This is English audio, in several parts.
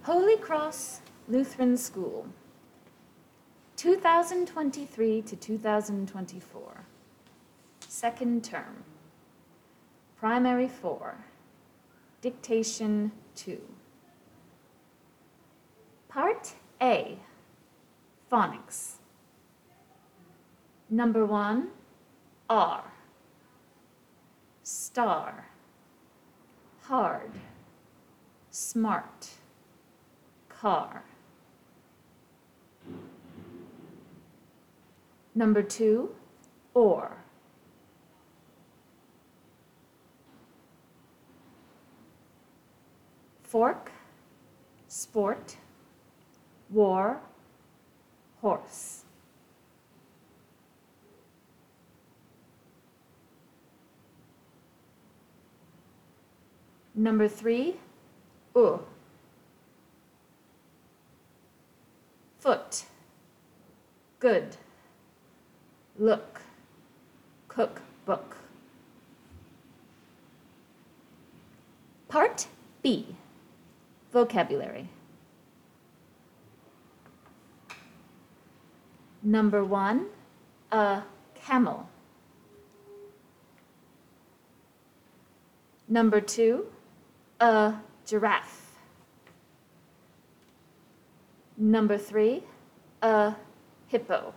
Holy Cross Lutheran School, 2023 to 2024, second term, primary 4, dictation 2. Part A, phonics. Number 1, R, star, hard, smart, car. Number 2, or. Fork, sport, war, horse. Number 3, foot, good, look, cookbook. Part B, vocabulary. Number 1, a camel. Number 2, a giraffe. Number 3, a hippo.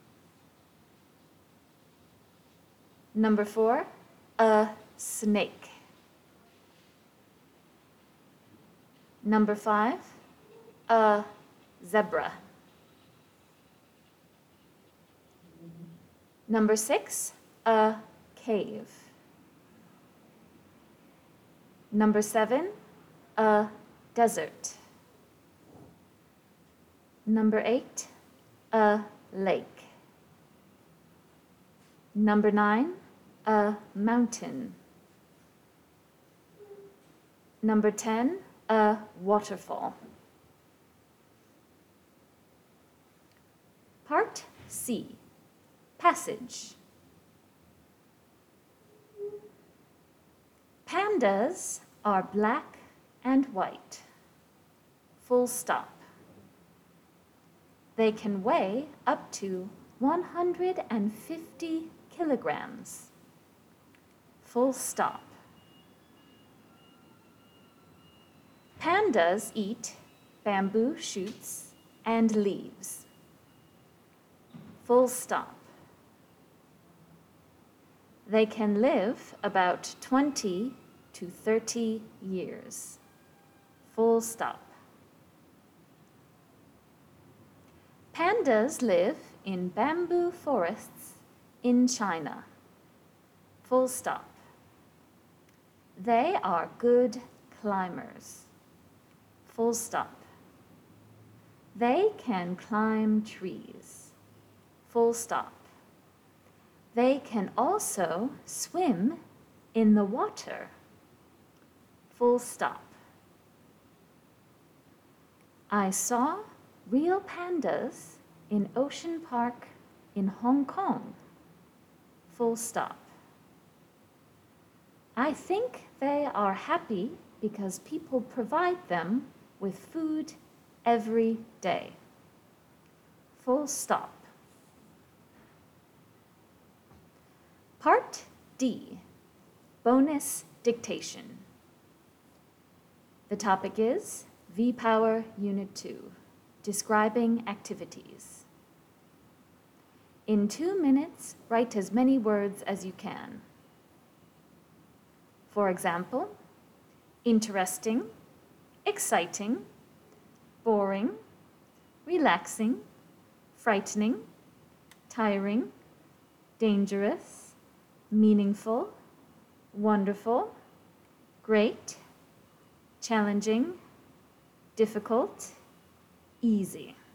Number 4, a snake. Number 5, a zebra. Number 6, a cave. Number 7, a desert. Number 8, a lake. Number 9, a mountain. Number 10, a waterfall. Part C, passage. Pandas are black and white. Full stop. They can weigh up to 150 kilograms. Full stop. Pandas eat bamboo shoots and leaves. Full stop. They can live about 20 to 30 years. Full stop. Pandas live in bamboo forests in China. Full stop. They are good climbers. Full stop. They can climb trees. Full stop. They can also swim in the water. Full stop. I saw real pandas in Ocean Park in Hong Kong. Full stop. I think they are happy because people provide them with food every day. Full stop. Part D, bonus dictation. The topic is V-Power Unit 2, describing activities. In 2 minutes, write as many words as you can. For example, interesting, exciting, boring, relaxing, frightening, tiring, dangerous, meaningful, wonderful, great, challenging, difficult, easy.